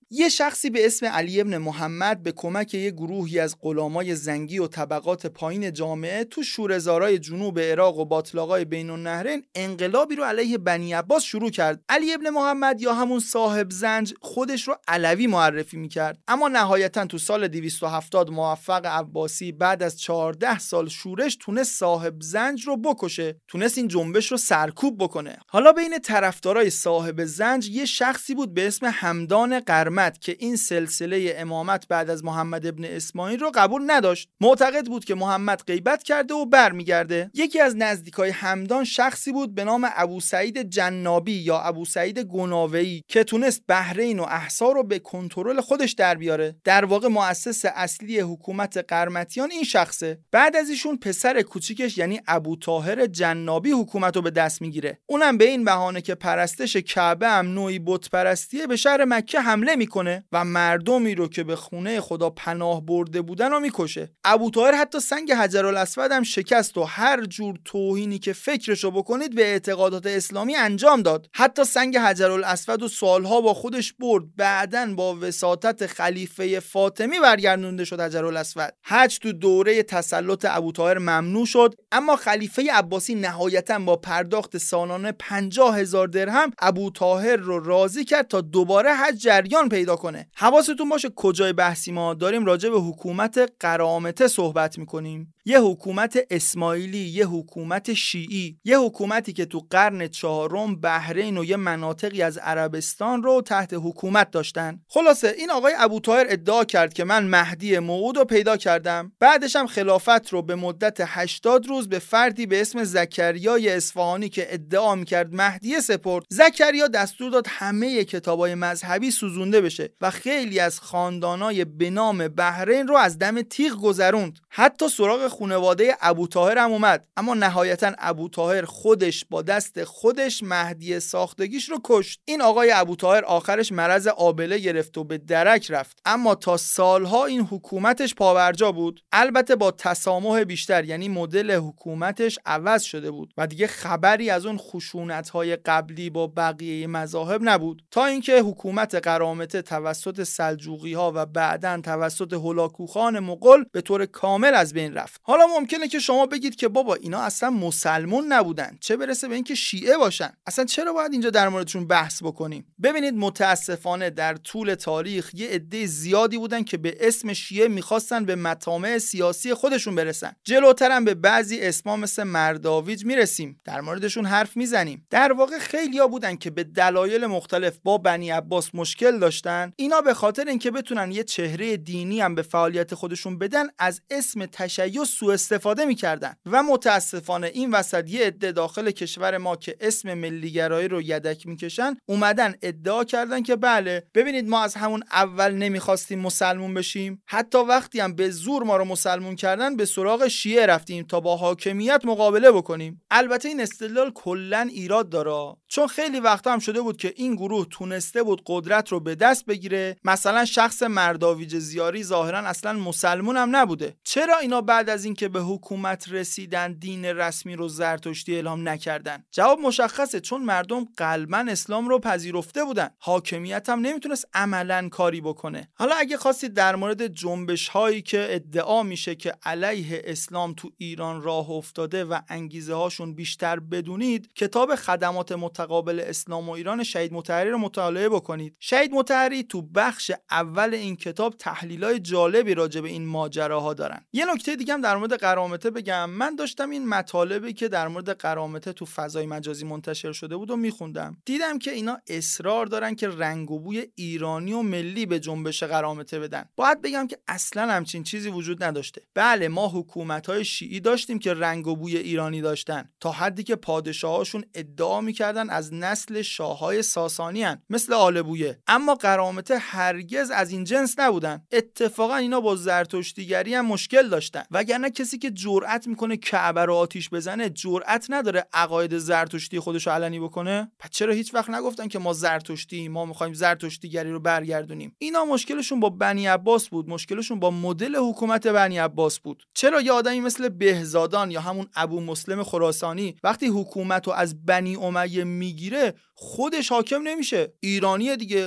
یه شخصی به اسم علی ابن محمد به کمک یه گروهی از غلامای زنگی و طبقات پایین جامعه تو شوره‌زارای جنوب عراق و باطلاقای بین النهرین انقلابی رو علیه بنی عباس شروع کرد. علی ابن محمد یا همون صاحب زنج خودش رو علوی معرفی میکرد، اما نهایتاً تو سال دویست و هفتاد موفق عباسی بعد از چهارده سال شورش تونست صاحب زنج رو بکشه، تونست این جنبش رو سرکوب بکنه. حالا بین طرفدارای صاحب زنج یه شخصی بود به اسم حمدان قرمط که این سلسله امامت بعد از محمد ابن اسماعیل رو قبول نداشت. معتقد بود که محمد غیبت کرده و برمیگرده. یکی از نزدیکای حمدان شخصی بود به نام ابو سعید جنابی یا ابو سعید گناوی که تونست بحرین و احسا رو به کنترل خودش در بیاره. در واقع مؤسس اصلی حکومت قرمطیان این شخصه. بعد از ایشون پسر کوچیکش یعنی ابو طاهر جنابی حکومت رو به دست میگیره. اونم به این بهانه که پرستش کعبه هم نوعی بت پرستیه به شهر مکه حمله میکنه و مردمی رو که به خونه خدا پناه برده بودن رو میکشه. ابو طاهر حتی سنگ حجرالاسود هم شکست و هر جور توهینی که فکرشو بکنید به اعتقادات اسلامی انجام داد. حتی سنگ حجرالاسود و سالها با خودش برد، بعدن با وساطت خلیفه فاطمی برگردونده شد حجرالاسود. حج تو دوره تسلط ابو طاهر ممنوع شد، اما خلیفه عباسی نهایتاً با پرداخت سالانه پنجاه هزار درهم ابو طاهر رو راضی کرد تا دوباره حج جریان پیدا کنه. حواستون باشه کجای بحثی ما داریم راجع به حکومت قرامطه صحبت میکنیم. یه حکومت اسماعیلی، یه حکومت شیعی، یه حکومتی که تو قرن چهارم بحرین و یه مناطقی از عربستان رو تحت حکومت داشتن. خلاصه این آقای ابو طاهر ادعا کرد که من مهدی موعود رو پیدا کردم. بعدش هم خلافت رو به مدت هشتاد روز به فردی به اسم زکریای اصفهانی که ادعا میکرد مهدی سپرد. زکریا دستور داد همه کتابای مذهبی سوزونده بشه و خیلی از خاندانای به نام بحرین رو از دم تیغ گذروند. حتی سراغ خانواده ابو طاهر هم اومد، اما نهایتا ابو طاهر خودش با دست خودش مهدی ساختگیش رو کشت. این آقای ابو طاهر آخرش مرض آبله گرفت و به درک رفت، اما تا سالها این حکومتش پابرجا بود. البته با تسامح بیشتر، یعنی مدل حکومتش عوض شده بود و دیگه خبری از اون خشونت‌های قبلی با بقیه مذاهب نبود، تا اینکه حکومت قرامطه توسط سلجوقی‌ها و بعداً توسط هولاکوخان مغول به طور کامل از بین رفت. حالا ممکنه که شما بگید که بابا اینا اصلا مسلمون نبودن، چه برسه به اینکه شیعه باشن، اصلا چرا باید اینجا در موردشون بحث بکنیم؟ ببینید متاسفانه در طول تاریخ یه عده زیادی بودن که به اسم شیعه میخواستن به مطامع سیاسی خودشون برسن. جلوتر هم به بعضی اسما مثل مرداویج میرسیم، در موردشون حرف میزنیم. در واقع خیلیا بودن که به دلایل مختلف با بنی عباس مشکل داشتن. اینا به خاطر اینکه بتونن یه چهره دینی هم به فعالیت خودشون بدن از اسم تشیع سوء استفاده میکردن و متاسفانه این وسط یه عده داخل کشور ما که اسم ملیگرایی رو یدک میکشن اومدن ادعا کردن که بله ببینید ما از همون اول نمیخواستیم مسلمون بشیم، حتی وقتی هم به زور ما رو مسلمون کردن به سراغ شیعه رفتیم تا با حاکمیت مقابله بکنیم. البته این استدلال کلاً ایراد داره، چون خیلی وقتا هم شده بود که این گروه تونسته بود قدرت رو به دست بگیره. مثلا شخص مرداویج زیاری ظاهرا اصلا مسلمون هم نبوده. چرا اینا بعد از اینکه به حکومت رسیدن دین رسمی رو زرتشتی اعلام نکردن؟ جواب مشخصه، چون مردم قلباً اسلام رو پذیرفته بودن، حاکمیت هم نمیتونست عملاً کاری بکنه. حالا اگه خواستید در مورد جنبش هایی که ادعا میشه که علیه اسلام تو ایران راه افتاده و انگیزه هاشون بیشتر بدونید، کتاب خدمات متقابل اسلام و ایران شهید مطهری رو مطالعه بکنید. شهید مطهری تو بخش اول این کتاب تحلیلای جالبی راجع به این ماجراها دارن. یه نکته دیگه هم در مورد قرامطه بگم، من داشتم این مطالبی که در مورد قرامطه تو فضای مجازی منتشر شده بود و میخوندم، دیدم که اینا اصرار دارن که رنگ و بوی ایرانی و ملی به جنبش قرامطه بدن. باید بگم که اصلا همچین چیزی وجود نداشته. بله ما حکومت‌های شیعی داشتیم که رنگ و بوی ایرانی داشتن، تا حدی که پادشاهاشون ادعا میکردن از نسل شاههای ساسانی هن، مثل آل بویه، اما قرامطه هرگز از این جنس نبودن. اتفاقا اینا با زرتشتیگری هم مشکل داشتن، وگرنه کسی که جرأت میکنه کعبه رو آتیش بزنه جرأت نداره عقاید زرتشتی خودش رو علنی بکنه؟ پس چرا هیچ وقت نگفتن که ما زرتشتی، ما میخوایم زرتشتیگری رو برگردونیم؟ اینا مشکلشون با بنی عباس بود، مشکلشون با مدل حکومت بنی عباس بود. چرا یه آدمی مثل بهزادان یا همون ابو مسلم خراسانی وقتی حکومت رو از بنی امیه میگیره خودش حاکم نمیشه؟ ایرانی دیگه، قیام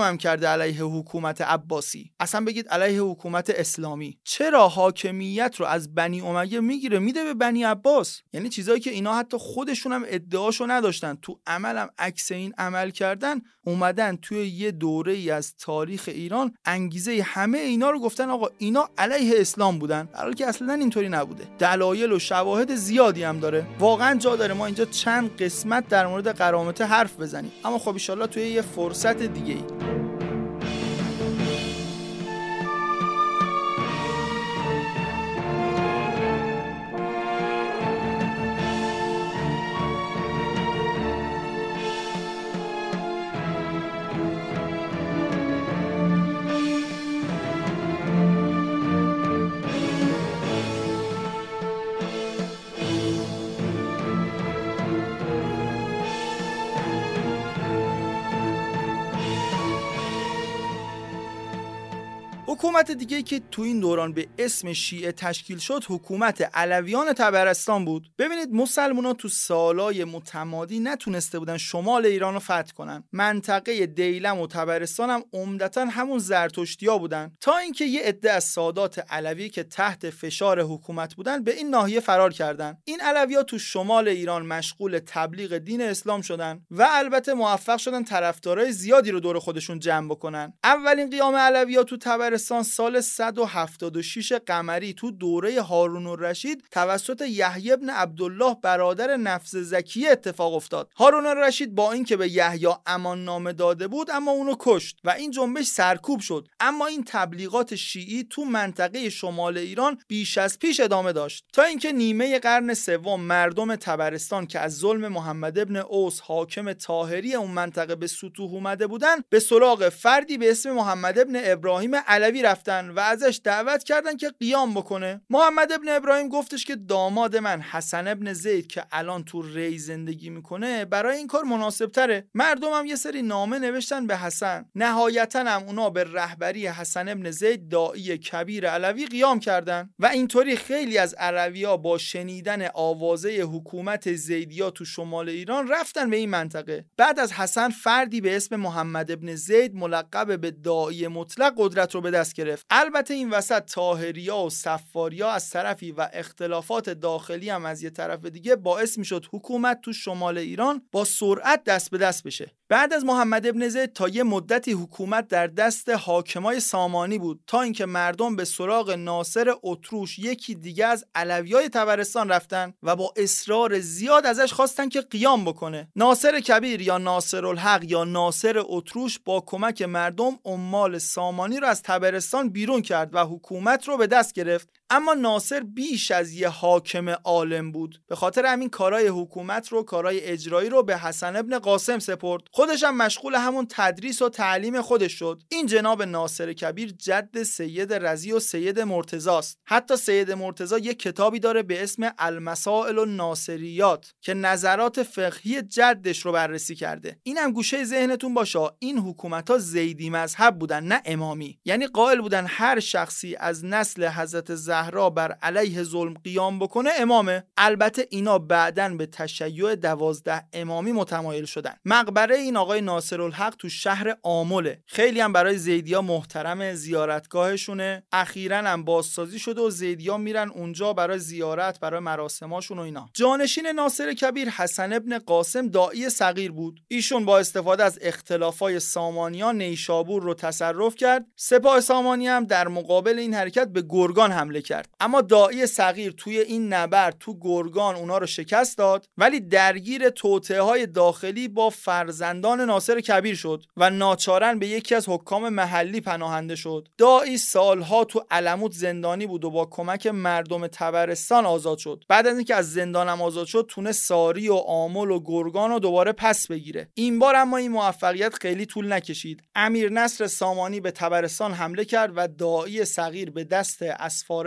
هم کرده علیه حکومت عباسی، اصلا بگید علیه حکومت اسلامی. چرا حاکمیت رو از بنی امیه میگیره میده به بنی عباس؟ یعنی چیزایی که اینا حتی خودشون هم ادعاشو نداشتن، تو عمل هم عکس این عمل کردن، اومدن توی یه دوره ای از تاریخ ایران انگیزه همه اینا رو گفتن آقا اینا علیه اسلام بودن، در حالی که اصلا اینطوری نبوده. دلایل و شواهد زیادی هم داره. واقعا جا داره ما اینجا چند قسمت در مورد قرامته حرف بزنیم، اما خب ان شاءالله توی یه فرصت دیگه ای. حکومت دیگه که تو این دوران به اسم شیعه تشکیل شد حکومت علویان طبرستان بود. ببینید مسلمان‌ها تو سالای متمادی نتونسته بودن شمال ایران رو فتح کنن. منطقه دیلم و طبرستان هم عمدتاً همون زرتشتی‌ها بودن، تا اینکه یه عده از سادات علوی که تحت فشار حکومت بودن به این ناحیه فرار کردن. این علوی‌ها تو شمال ایران مشغول تبلیغ دین اسلام شدن و البته موفق شدن طرفدارای زیادی رو دور خودشون جمع بکنن. اولین قیام علوی‌ها تو طبرستان سال صد و هفتاد و شش قمری تو دوره هارون الرشید توسط یحیی بن عبدالله برادر نفس زکیه اتفاق افتاد. هارون الرشید با اینکه به یحیی امان نامه داده بود اما اونو کشت و این جنبش سرکوب شد. اما این تبلیغات شیعی تو منطقه شمال ایران بیش از پیش ادامه داشت تا اینکه نیمه قرن سوم مردم طبرستان که از ظلم محمد ابن اوس حاکم طاهری اون منطقه به سطوح اومده بودن به سراغ فردی به اسم محمد ابن ابراهیم علوی رفتن و ازش دعوت کردن که قیام بکنه. محمد ابن ابراهیم گفتش که داماد من حسن ابن زید که الان تو ری زندگی میکنه برای این کار مناسب تره. مردم هم یه سری نامه نوشتن به حسن. نهایتا هم اونا به رهبری حسن ابن زید داعی کبیر علوی قیام کردن و اینطوری خیلی از علوی‌ها با شنیدن آوازه حکومت زیدیا تو شمال ایران رفتن به این منطقه. بعد از حسن فردی به اسم محمد ابن زید ملقب به داعی مطلق قدرت رو به دست گرفت. البته این وسط طاهریا و صفاریا از طرفی و اختلافات داخلی هم از یه طرف دیگه باعث میشد حکومت تو شمال ایران با سرعت دست به دست بشه. بعد از محمد ابن زید تا یه مدتی حکومت در دست حاکمای سامانی بود تا اینکه مردم به سراغ ناصر اتروش یکی دیگه از علویای طبرستان رفتن و با اصرار زیاد ازش خواستن که قیام بکنه. ناصر کبیر یا ناصر الحق یا ناصر اتروش با کمک مردم عمال سامانی رو از طبرستان بیرون کرد و حکومت رو به دست گرفت. اما ناصر بیش از یه حاکم عالم بود، به خاطر همین کارهای حکومت رو، کارهای اجرایی رو به حسن ابن قاسم سپرد. خودش هم مشغول همون تدریس و تعلیم خودش شد. این جناب ناصر کبیر جد سید رضی و سید مرتضی است. حتی سید مرتضی یک کتابی داره به اسم المسائل الناصریات که نظرات فقهی جدش رو بررسی کرده. اینم گوشه ذهنتون باشه، این حکومت‌ها زیدی مذهب بودن نه امامی، یعنی قائل بودن هر شخصی از نسل حضرت زهرا بر علیه ظلم قیام بکنه امامه. البته اینا بعدن به تشیع دوازده امامی متمایل شدن. مقبره این آقای ناصر الحق تو شهر آمله، خیلی هم برای زیدیا محترم، زیارتگاهشونه. اخیراً هم بازسازی شده و زیدیا میرن اونجا برای زیارت، برای مراسماشون و اینا. جانشین ناصر کبیر حسن ابن قاسم داعی صغیر بود. ایشون با استفاده از اختلافای سامانیان نیشابور رو تصرف کرد. سپاه سامانی هم در مقابل این حرکت به گرگان حمله کرد. اما داعی صغیر توی این نبرد تو گرگان اونا رو شکست داد، ولی درگیر توطئه‌های داخلی با فرزندان ناصر کبیر شد و ناچارن به یکی از حکام محلی پناهنده شد. داعی سالها تو علموت زندانی بود و با کمک مردم طبرستان آزاد شد. بعد از اینکه از زندانم آزاد شد تونست ساری و آمل و گرگان رو دوباره پس بگیره. این بار اما این موفقیت خیلی طول نکشید. امیر نصر سامانی به طبرستان حمله کرد و داعی صغیر به دست اسفاره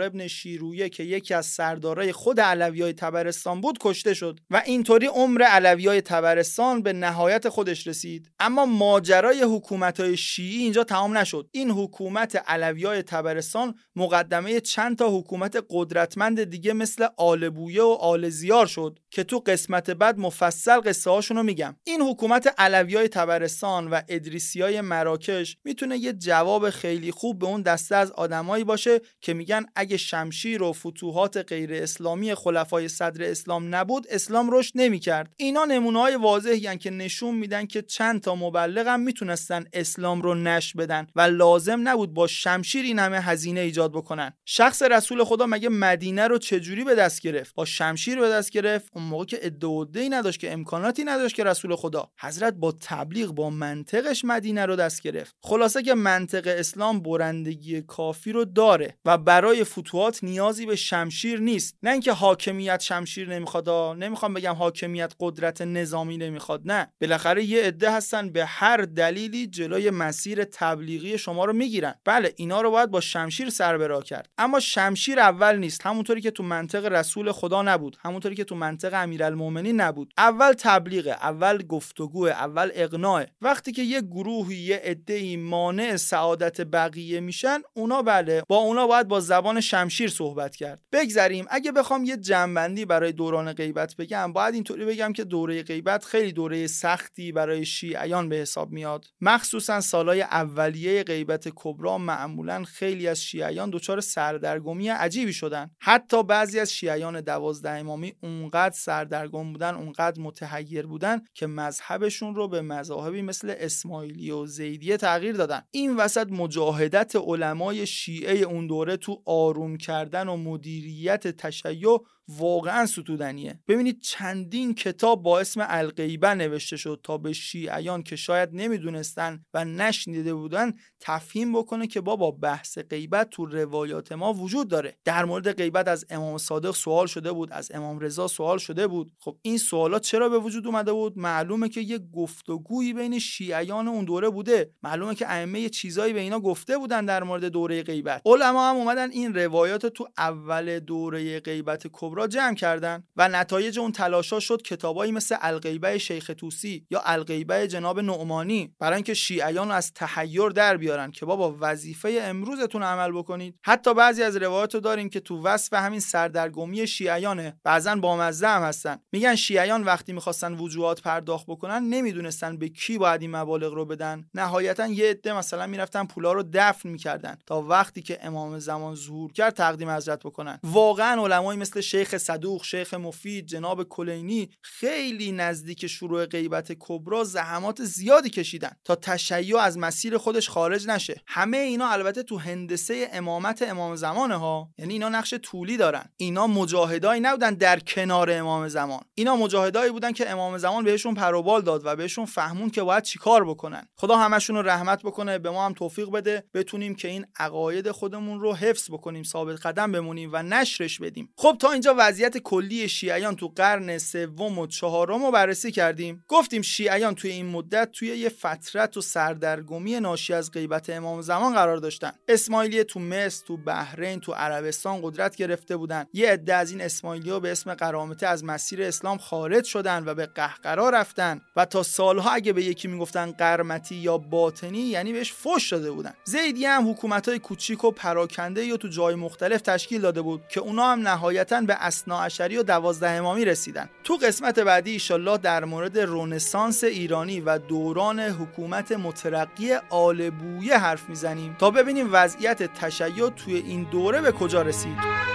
ابن شیرویه که یکی از سردارای خود علویای طبرستان بود کشته شد و اینطوری عمر علویای طبرستان به نهایت خودش رسید. اما ماجرای حکومت‌های شیعی اینجا تمام نشد. این حکومت علویای طبرستان مقدمه چند تا حکومت قدرتمند دیگه مثل آل بویه و آل زیار شد که تو قسمت بعد مفصل قصه هاشونو میگم. این حکومت علویای طبرستان و ادریسیای مراکش میتونه یه جواب خیلی خوب به اون دسته از آدمایی باشه که میگن اگه شمشیر و فتوحات غیر اسلامی خلفای صدر اسلام نبود اسلام رشد نمیکرد. اینا نمونه‌های واضحی هستن که نشون میدن که چند تا مبلغ هم میتونستن اسلام رو نشر بدن و لازم نبود با شمشیر این همه هزینه ایجاد بکنن. شخص رسول خدا مگه مدینه رو چجوری به دست گرفت؟ با شمشیر به دست گرفت. اون موقع که ادعا و ادعی نداشت، که امکاناتی نداشت که رسول خدا. حضرت با تبلیغ با منطقش مدینه رو دست گرفت. خلاصه که منطق اسلام برندگی کافی رو داره و برای فتوحات نیازی به شمشیر نیست. نه اینکه حاکمیت شمشیر نمیخواد، نمیخوام بگم حاکمیت قدرت نظامی نمیخواد، نه، بالاخره یه عده هستن به هر دلیلی جلوی مسیر تبلیغی شما رو میگیرن. بله اینا رو باید با شمشیر سر به راه کرد، اما شمشیر اول نیست. همونطوری که تو منطق رسول خدا نبود، همونطوری که تو منطق امیرالمومنین نبود. اول تبلیغه، اول گفتگو، اول اقناع. وقتی که یه گروهی یه عده‌ای مانع سعادت بقیه میشن، اونا بله با اونا باید با زبان شمشیر صحبت کرد. بگذریم. اگه بخوام یه جنبندی برای دوران غیبت بگم، باید اینطوری بگم که دوره غیبت خیلی دوره سختی برای شیعیان به حساب میاد. مخصوصا سالهای اولیه غیبت کبری معمولا خیلی از شیعیان دچار سردرگمی عجیبی شدن. حتی بعضی از شیعیان دوازده امامی اونقدر سردرگم بودن، اونقدر متحیر بودن که مذهبشون رو به مذاهبی مثل اسماعیلی و زیدیه تغییر دادن. این وسط مجاهدت علمای شیعه اون دوره تو آروم کردن و مدیریت تشیع واقعا ستودنیه. ببینید چندین کتاب با اسم الغیبه نوشته شد تا به شیعیان که شاید نمیدونستن و نشنیده بودن تفهیم بکنه که بابا بحث غیبت تو روایات ما وجود داره. در مورد غیبت از امام صادق سوال شده بود، از امام رضا سوال شده بود. خب این سوالات چرا به وجود اومده بود؟ معلومه که یه گفتگویی بین شیعیان اون دوره بوده. معلومه که ائمه یه چیزایی به اینا گفته بودن در مورد دوره غیبت. علما هم اومدن این روایات تو اول دوره غیبت کبری جمع کردن و نتایج اون تلاشا شد کتابایی مثل الغیبه شیخ طوسی یا الغیبه جناب نعمانی، برای اینکه شیعیان از تحیر در بیارن که بابا وظیفه امروزتون عمل بکنید. حتی بعضی از روایات رو داریم که تو وصف همین سردرگمی شیعیانه، بعضن با مزه هم هستن. میگن شیعیان وقتی میخواستن وجوهات پرداخت بکنن نمیدونستن به کی باید این مبالغ رو بدن. نهایتا یه عده مثلا میرفتن پولا رو دفن میکردن تا وقتی که امام زمان ظهور کرد تقدیم حضرت بکنن. واقعا علمایی مثل شیخ صدوق، شیخ مفید، جناب کلینی خیلی نزدیک شروع غیبت کبری زحمات زیادی کشیدن تا تشیع از مسیر خودش خارج نشه. همه اینا البته تو هندسه امامت امام زمانه ها، یعنی اینا نقش طولی دارن. اینا مجاهدایی نبودن در کنار امام زمان، اینا مجاهدایی بودن که امام زمان بهشون پروبال داد و بهشون فهمون که باید چیکار بکنن. خدا همشون رو رحمت بکنه، به ما هم توفیق بده بتونیم که این عقاید خودمون رو حفظ بکنیم، ثابت قدم بمونیم و نشرش بدیم. خب تا اینجا وضعیت کلی شیعیان تو قرن سوم و چهارم رو بررسی کردیم. گفتیم شیعیان توی این مدت توی یه فترت و سردرگمی ناشی از غیبت امام زمان قرار داشتن. اسماعیلیه تو مصر، تو بحرین، تو عربستان قدرت گرفته بودن. یه عده از این اسماعیلی‌ها به اسم قرامطه از مسیر اسلام خارج شدن و به قهقرا رفتن و تا سالها اگه به یکی میگفتن قرمطی یا باطنی یعنی بهش فحش داده بودن. زیدیه هم حکومت‌های کوچیک و پراکنده یا تو جای مختلف تشکیل داده بود که اونا هم نهایتاً به اثناعشری و دوازده امامی رسیدن. تو قسمت بعدی انشالله در مورد رنسانس ایرانی و دوران حکومت مترقی آل بویه حرف میزنیم تا ببینیم وضعیت تشیع توی این دوره به کجا رسید.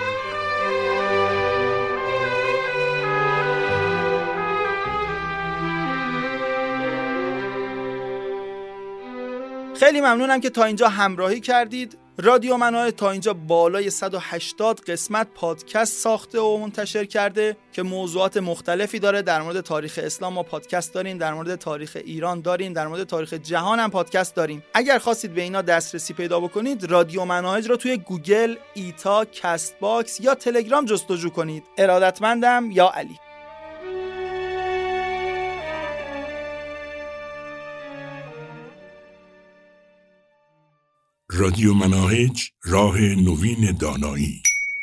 خیلی ممنونم که تا اینجا همراهی کردید. رادیو مناره تا اینجا بالای صد و هشتاد قسمت پادکست ساخته و منتشر کرده که موضوعات مختلفی داره. در مورد تاریخ اسلام ما پادکست داریم، در مورد تاریخ ایران داریم، در مورد تاریخ جهان هم پادکست داریم. اگر خواستید به اینا دسترسی پیدا بکنید، رادیو مناهج رو توی گوگل، ایتا، کست باکس یا تلگرام جستجو کنید. ارادتمندم، یا علی. رادیو مناهج، راه نوین دانایی.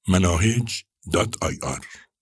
مناهج دات آی آر